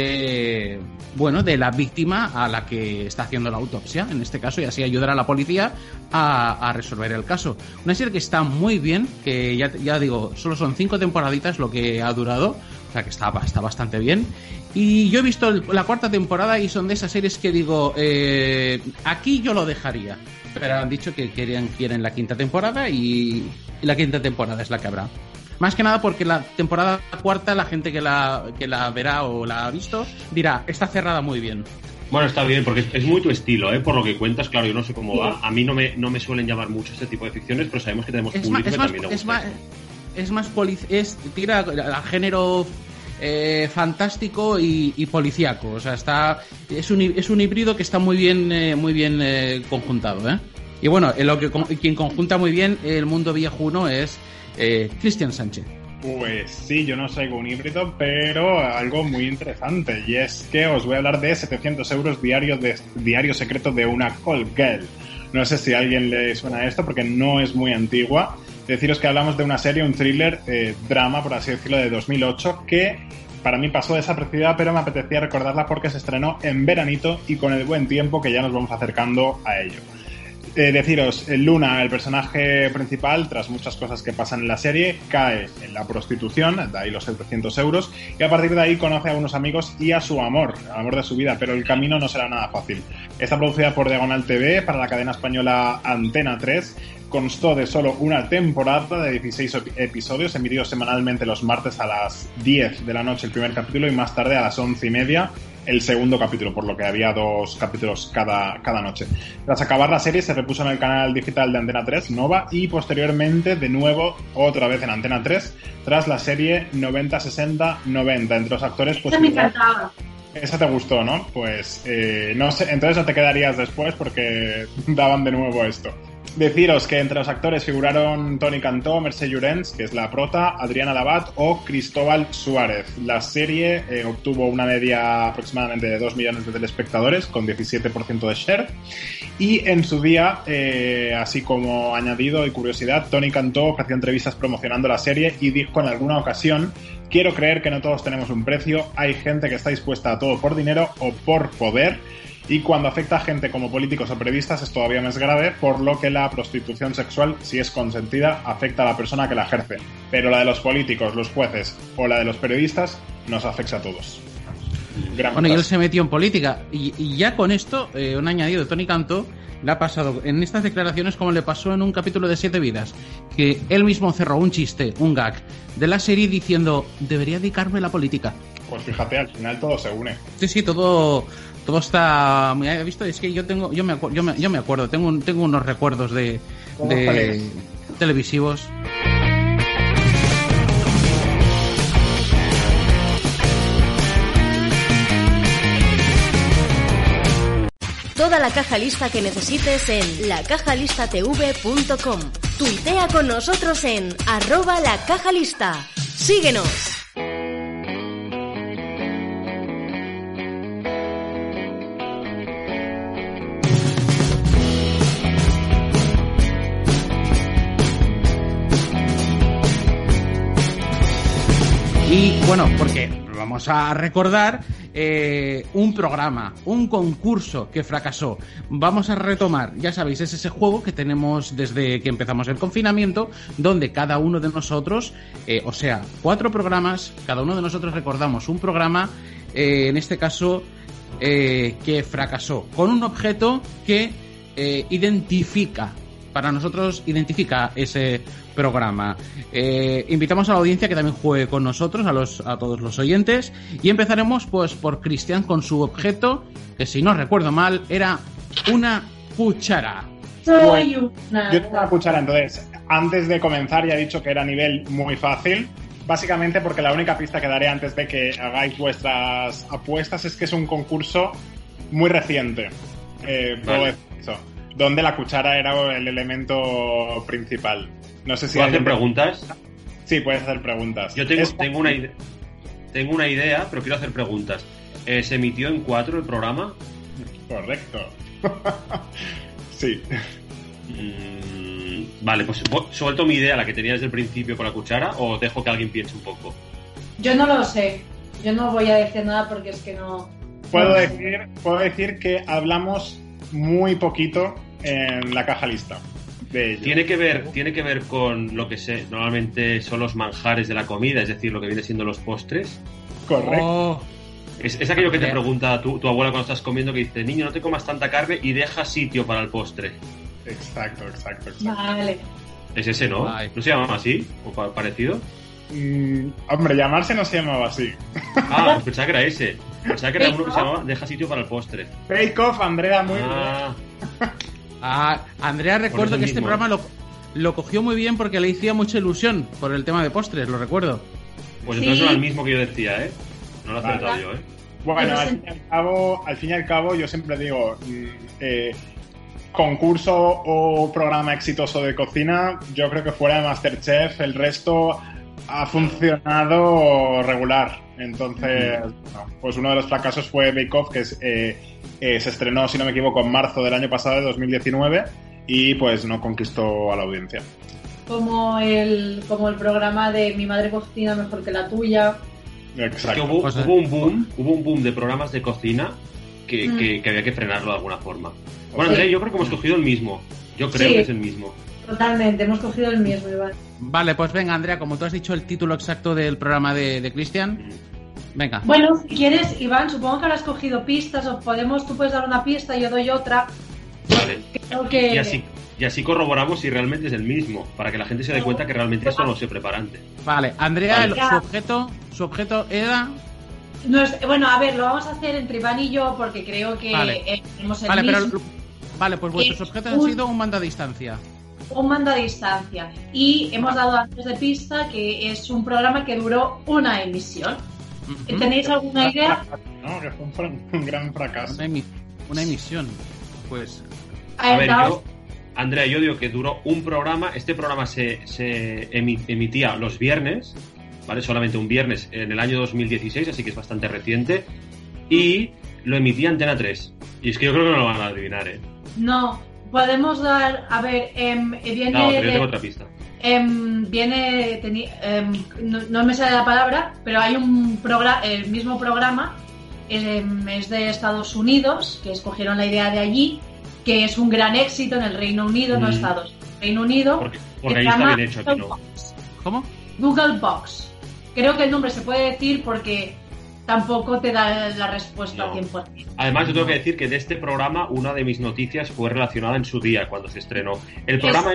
de la víctima a la que está haciendo la autopsia, en este caso, y así ayudar a la policía a resolver el caso. Una serie que está muy bien, que ya digo, solo son 5 temporaditas lo que ha durado, o sea que está bastante bien. Y yo he visto la 4ª temporada y son de esas series que digo, aquí yo lo dejaría. Pero han dicho que quieren la 5ª temporada y la 5ª temporada es la que habrá. Más que nada porque la temporada 4ª, la gente que la verá o la ha visto dirá, está cerrada muy bien. Bueno, está bien, porque es muy tu estilo, por lo que cuentas. Claro, yo no sé cómo va. A mí no me suelen llamar mucho este tipo de ficciones, pero sabemos que tenemos público que también le gusta. Tira al género fantástico y policíaco. O sea, es un híbrido que está muy bien conjuntado, Y bueno, quien conjunta muy bien el mundo viejuno es Christian Sánchez. Pues sí, yo no soy un híbrido, pero algo muy interesante, y es que os voy a hablar de 700 euros diario secreto de una call girl. No sé si a alguien le suena esto, porque no es muy antigua. Deciros que hablamos de una serie, un thriller, drama, por así decirlo, de 2008, que para mí pasó desapercibida, pero me apetecía recordarla porque se estrenó en veranito y con el buen tiempo que ya nos vamos acercando a ello. Deciros, Luna, el personaje principal, tras muchas cosas que pasan en la serie, cae en la prostitución, de ahí los 700 euros, y a partir de ahí conoce a unos amigos y a su amor, el amor de su vida, pero el camino no será nada fácil. Está producida por Diagonal TV para la cadena española Antena 3, constó de solo una temporada de 16 episodios, emitidos semanalmente los martes a las 10 de la noche el primer capítulo y más tarde a las 11:30 el segundo capítulo, por lo que había 2 capítulos cada noche. Tras acabar la serie se repuso en el canal digital de Antena 3, Nova, y posteriormente de nuevo otra vez en Antena 3 tras la serie 90-60-90. Entre los actores pues... Esa me encantaba. Esa te gustó, ¿no? Pues no sé, entonces no te quedarías después porque daban de nuevo esto. Deciros que entre los actores figuraron Toni Cantó, Mercè Llorens, que es la prota, Adriana Labat o Cristóbal Suárez. La serie obtuvo una media aproximadamente de 2 millones de telespectadores, con 17% de share. Y en su día, así como añadido y curiosidad, Toni Cantó ofreció entrevistas promocionando la serie y dijo en alguna ocasión: quiero creer que no todos tenemos un precio, hay gente que está dispuesta a todo por dinero o por poder. Y cuando afecta a gente como políticos o periodistas es todavía más grave, por lo que la prostitución sexual, si es consentida, afecta a la persona que la ejerce. Pero la de los políticos, los jueces o la de los periodistas nos afecta a todos. Bueno, y él se metió en política. Y ya con esto, un añadido de Toni Cantó, le ha pasado en estas declaraciones como le pasó en un capítulo de 7 vidas, que él mismo cerró un chiste, un gag de la serie diciendo: debería dedicarme a la política. Pues fíjate, al final todo se une. Sí, todo está muy visto. Es que yo me acuerdo, tengo unos recuerdos de televisivos. Toda la caja lista que necesites en lacajalistatv.com. Tuitea con nosotros en @lacajalista. Síguenos. Y bueno, porque vamos a recordar un programa, un concurso que fracasó. Vamos a retomar, ya sabéis, es ese juego que tenemos desde que empezamos el confinamiento, donde cada uno de nosotros, 4 programas, cada uno de nosotros recordamos un programa, en este caso, que fracasó, con un objeto que identifica ese programa. Invitamos a la audiencia que también juegue con nosotros, a todos los oyentes, y empezaremos pues por Cristian con su objeto, que si no recuerdo mal era una cuchara. Yo tengo una cuchara, entonces antes de comenzar ya he dicho que era nivel muy fácil, básicamente porque la única pista que daré antes de que hagáis vuestras apuestas es que es un concurso muy reciente. Puedo decir eso, donde la cuchara era el elemento principal. No sé si ¿puedo hacer preguntas? Sí, puedes hacer preguntas. Yo tengo una idea, pero quiero hacer preguntas. ¿Se emitió en 4 el programa? Correcto. Sí. Vale, pues suelto mi idea, la que tenía desde el principio con la cuchara, o dejo que alguien piense un poco. Yo no lo sé. Yo no voy a decir nada porque es que no... Puedo decir que hablamos muy poquito en la caja lista de ello. Tiene que ver con lo que normalmente son los manjares de la comida, es decir, lo que viene siendo los postres. Correcto. Es aquello que te pregunta tu abuela cuando estás comiendo, que dice: niño, no te comas tanta carne y deja sitio para el postre. Exacto. Vale. Es ese, ¿no? Ay. ¿No se llamaba así? ¿O parecido? Hombre, llamarse no se llamaba así. Ah, pues pensaba que era ese. Pensaba que era uno que se llamaba deja sitio para el postre. Bake Off, Andrea, muy bien. Andrea, recuerdo que este programa lo cogió muy bien porque le hacía mucha ilusión por el tema de postres, lo recuerdo. Pues entonces no era el mismo que yo decía, ¿eh? No lo he acertado yo, ¿eh? Bueno, al fin y al cabo, yo siempre digo, concurso o programa exitoso de cocina, yo creo que fuera de MasterChef, el resto ha funcionado regular. Entonces, pues uno de los fracasos fue Bake Off, que se estrenó, si no me equivoco, en marzo del año pasado, de 2019, y pues no conquistó a la audiencia. Como el programa de Mi madre cocina mejor que la tuya. Exacto. Hubo un boom de programas de cocina que había que frenarlo de alguna forma. Bueno, Andrea, yo creo que hemos cogido el mismo. Yo creo que es el mismo. Totalmente, hemos cogido el mismo, Iván. Vale, pues venga, Andrea, como tú has dicho el título exacto del programa de Cristian, venga. Bueno, si quieres, Iván, supongo que habrás cogido pistas, o tú puedes dar una pista y yo doy otra. Vale. Creo que... Y así corroboramos si realmente es el mismo, para que la gente se dé cuenta que realmente esto no se prepara antes. Vale, Andrea, su objeto era... Bueno, a ver, lo vamos a hacer entre Iván y yo porque creo que tenemos el mismo. Vale, pues vuestros objetos han sido un mando a distancia. Un mando a distancia. Y hemos dado antes de pista que es un programa que duró una emisión. ¿Tenéis alguna idea? No, que fue un gran fracaso. Una emisión. Pues... A ver, Andrea, yo digo que duró un programa. Este programa se emitía los viernes, ¿vale? Solamente un viernes en el año 2016, así que es bastante reciente. Y lo emitía Antena 3. Y es que yo creo que no lo van a adivinar, ¿eh? No, podemos dar... A ver, viene... No, pero yo tengo otra pista. No me sale la palabra, pero hay un programa, el mismo programa, es de Estados Unidos, que escogieron la idea de allí, que es un gran éxito en el Reino Unido, no Estados Unidos, Reino Unido. Porque ahí está bien hecho, aquí no. ¿Cómo? Google Box. Creo que el nombre se puede decir porque tampoco te da la respuesta 100%. Además, yo tengo que decir que de este programa una de mis noticias fue relacionada en su día, cuando se estrenó. El programa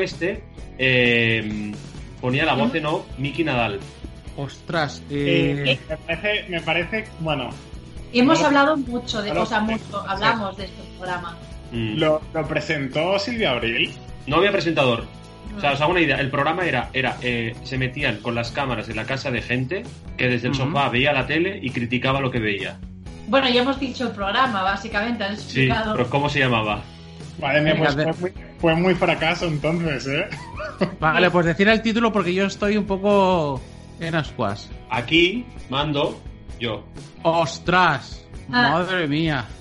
ponía la voz en off Miki Nadal. Ostras. Me parece, bueno... Y hemos hablado mucho de hablamos de este programa. ¿Lo presentó Silvia Abril? No había presentador. O sea, os hago una idea. El programa era se metían con las cámaras en la casa de gente que desde el sofá veía la tele y criticaba lo que veía. Bueno, ya hemos dicho el programa, básicamente. ¿Has explicado? Sí, pero ¿cómo se llamaba? Vale, pues fue muy fracaso entonces, ¿eh? Vale, pues decir el título porque yo estoy un poco en ascuas. Aquí mando yo. ¡Ostras! Madre mía.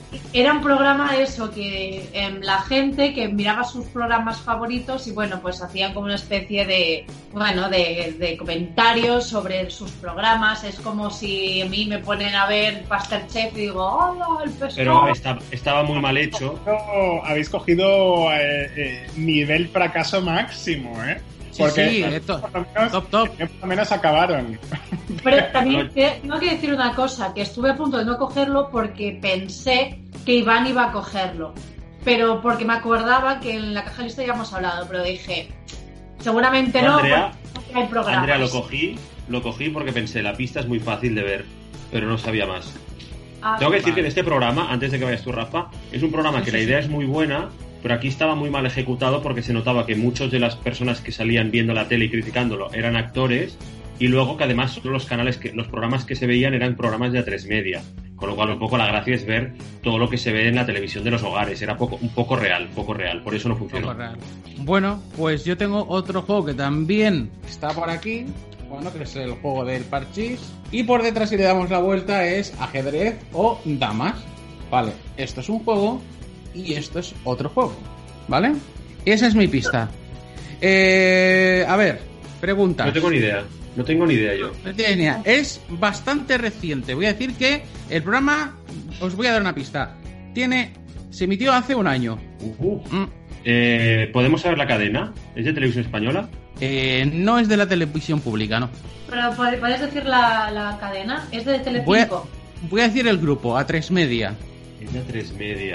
Era un programa eso, que la gente que miraba sus programas favoritos y bueno, pues hacían como una especie de comentarios sobre sus programas. Es como si a mí me ponen a ver MasterChef y digo, ¡hola, el pescado! Pero estaba muy mal hecho. Habéis cogido nivel fracaso máximo, ¿eh? Porque top. Por lo menos acabaron. Pero también tengo que decir una cosa, que estuve a punto de no cogerlo porque pensé que Iván iba a cogerlo. Pero porque me acordaba que en la caja lista ya hemos hablado, pero dije, seguramente no, Andrea, porque hay programas. Andrea, lo cogí porque pensé, la pista es muy fácil de ver, pero no sabía más. Tengo que decir que en este programa, antes de que vayas tú, Rafa, es un programa que la idea es muy buena, pero aquí estaba muy mal ejecutado porque se notaba que muchas de las personas que salían viendo la tele y criticándolo eran actores, y luego que además solo los programas que se veían eran programas de A3 Media, con lo cual un poco la gracia es ver todo lo que se ve en la televisión de los hogares. Era un poco real, por eso no funcionó. Bueno, pues yo tengo otro juego que también está por aquí, bueno, que es el juego del parchís, y por detrás, si le damos la vuelta, es ajedrez o damas. Vale, esto es un juego y esto es otro juego, ¿vale? Esa es mi pista. A ver, preguntas. No tengo ni idea yo. Es bastante reciente. Voy a decir que el programa, os voy a dar una pista, se emitió hace un año. ¿Podemos saber la cadena? ¿Es de Televisión Española? No es de la televisión pública, no. Pero ¿puedes decir la cadena? ¿Es de Telecinco? Voy a decir el grupo, A3 Media. Es de A3 Media.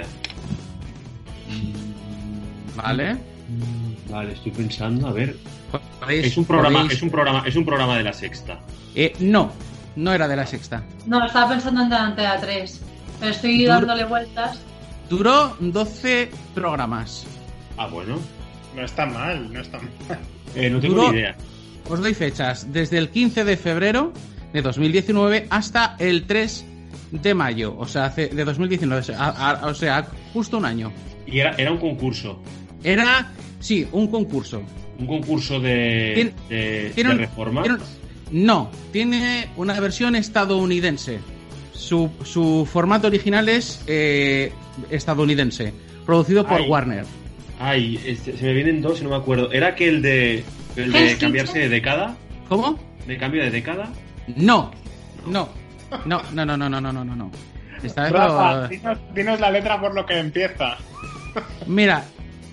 Vale. Vale, estoy pensando, a ver. Es un programa de La Sexta. No era de La Sexta. No, estaba pensando en Antena 3. Pero estoy dándole vueltas. Duró 12 programas. Ah, bueno. No está mal. No tengo ni idea. Os doy fechas. Desde el 15 de febrero de 2019 hasta el 3 de mayo. O sea, de 2019. O sea, justo un año. ¿Y era un concurso? Sí, un concurso. ¿Un concurso de reforma? No, tiene una versión estadounidense. Su formato original es estadounidense, producido por Warner. Se me vienen dos y no me acuerdo. ¿Era aquel de cambiarse de década? ¿Cómo? ¿De cambio de década? No. Esta vez Rafa, dinos la letra por lo que empieza. Mira,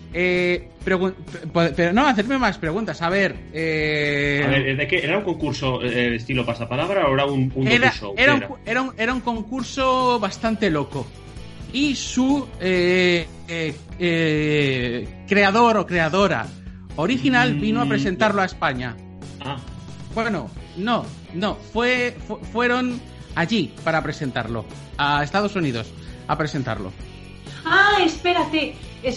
pero no, hacerme más preguntas. A ver, ¿de qué? ¿Era un concurso estilo pasapalabra o era un docu-show? Era un concurso bastante loco. Y su creador o creadora original vino a presentarlo a España. Bueno, no, fueron allí para presentarlo, a Estados Unidos a presentarlo. Espérate,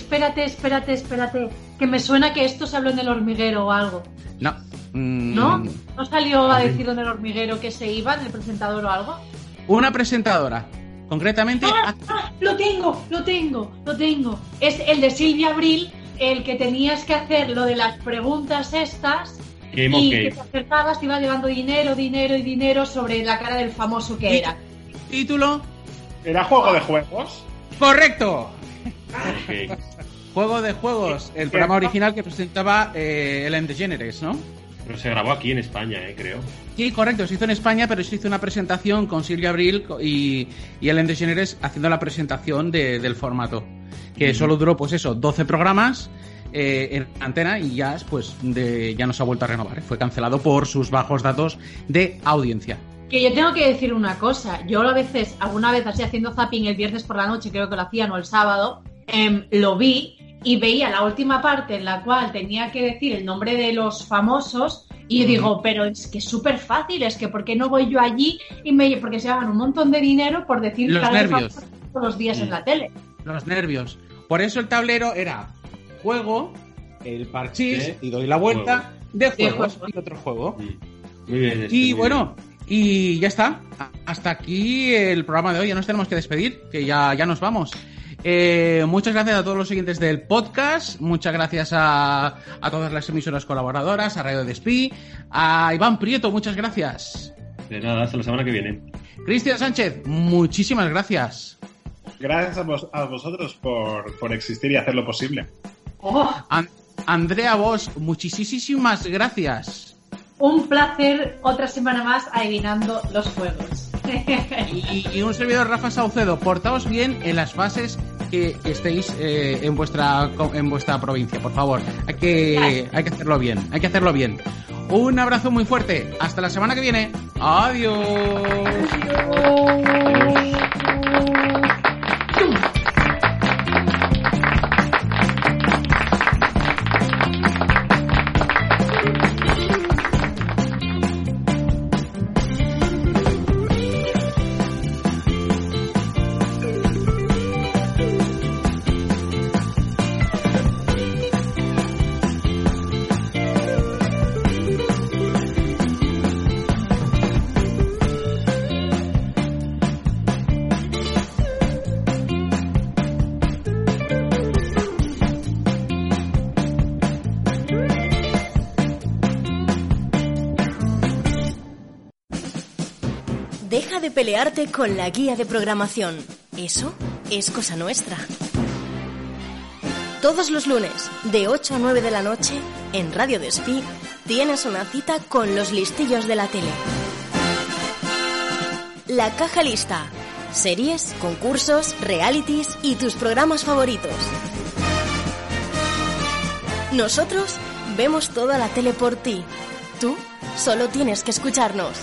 que me suena que esto se habló en El Hormiguero o algo. No. ¿No? ¿No salió a decir en El Hormiguero que se iba en el presentador o algo? Una presentadora, concretamente... Lo tengo. Es el de Silvia Abril, el que tenías que hacer lo de las preguntas estas y que te acertabas, te iba llevando dinero sobre la cara del famoso que era. ¿Título? ¿Era Juego de Juegos? ¡Correcto! Okay. Juego de Juegos, el programa original que presentaba Ellen DeGeneres, ¿no? Pero se grabó aquí en España, creo. Sí, correcto, se hizo en España, pero se hizo una presentación con Silvia Abril y Ellen DeGeneres haciendo la presentación del formato. Que solo duró, 12 programas en antena y ya no se ha vuelto a renovar. Fue cancelado por sus bajos datos de audiencia. Que yo tengo que decir una cosa. Yo alguna vez así haciendo zapping el viernes por la noche, creo que lo hacían, o el sábado, lo vi y veía la última parte en la cual tenía que decir el nombre de los famosos y yo digo, pero es que es súper fácil, es que ¿por qué no voy yo allí? Porque se llevan un montón de dinero por decir los nervios todos los días en la tele. Los nervios. Por eso el tablero era juego, el parchís, y doy la vuelta, de juegos y otro juego. Muy bien. Y bueno... Y ya está. Hasta aquí el programa de hoy. Ya nos tenemos que despedir, que ya nos vamos. Muchas gracias a todos los siguientes del podcast. Muchas gracias a todas las emisoras colaboradoras, a Radio Despí, a Iván Prieto, muchas gracias. De nada, hasta la semana que viene. Cristian Sánchez, muchísimas gracias. Gracias a vosotros por existir y hacerlo posible. Andrea Bosch, muchísimas gracias. Un placer, otra semana más adivinando los juegos. Y un servidor, Rafa Saucedo, portaos bien en las fases que estéis en vuestra provincia, por favor. Hay que hacerlo bien, Un abrazo muy fuerte. Hasta la semana que viene. Adiós. Deja de pelearte con la guía de programación. Eso es cosa nuestra. Todos los lunes, de 8 a 9 de la noche, en Radio Despí, tienes una cita con los listillos de la tele. La Caja Lista. Series, concursos, realities y tus programas favoritos. Nosotros vemos toda la tele por ti. Tú solo tienes que escucharnos.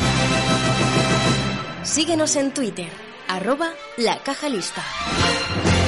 Síguenos en Twitter, @lacajalista.